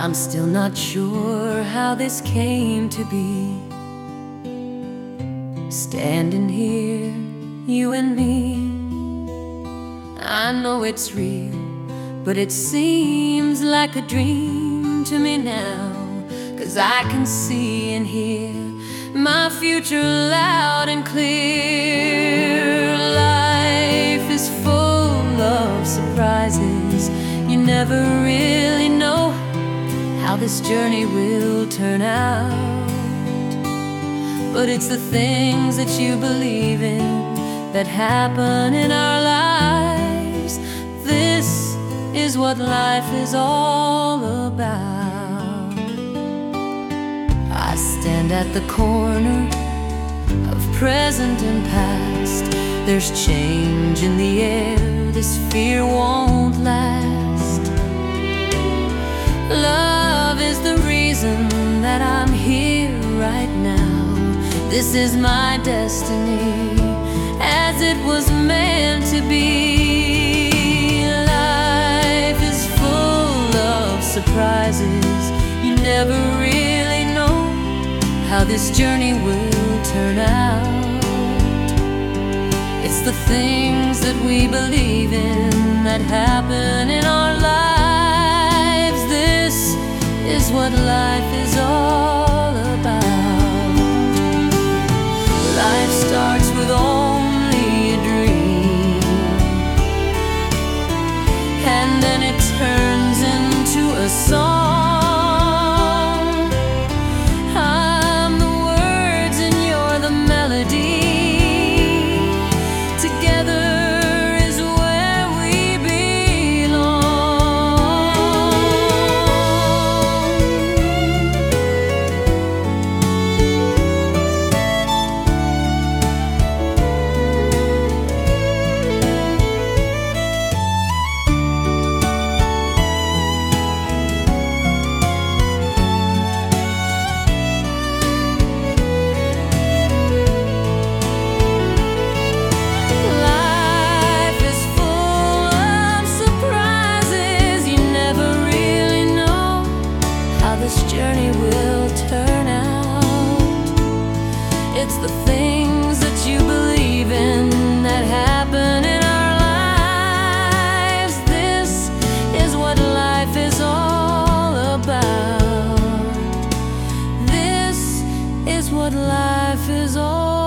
I'm still not sure how this came to be. Standing here, you and me. I know it's real, but it seems like a dream to me now. 'Cause I can see and hear my future loud and clear. Life is full of surprises. You never really know how this journey will turn out. But it's the things that you believe in that happen in our lives. This is what life is all about. I stand at the corner of present and past. There's change in the air, this fear won't last. Love is the reason that I'm here right now. This is my destiny, as it was meant to be. Life is full of surprises. You never really know how this journey will turn out. It's the things that we believe in that happen in our lives. This is what life is all about. Life starts with only a dream, and then it turns into a song. I'm the words and you're the melody. Together is where we this journey will turn out. It's the things that you believe in that happen in our lives. This is what life is all about. This is what life is all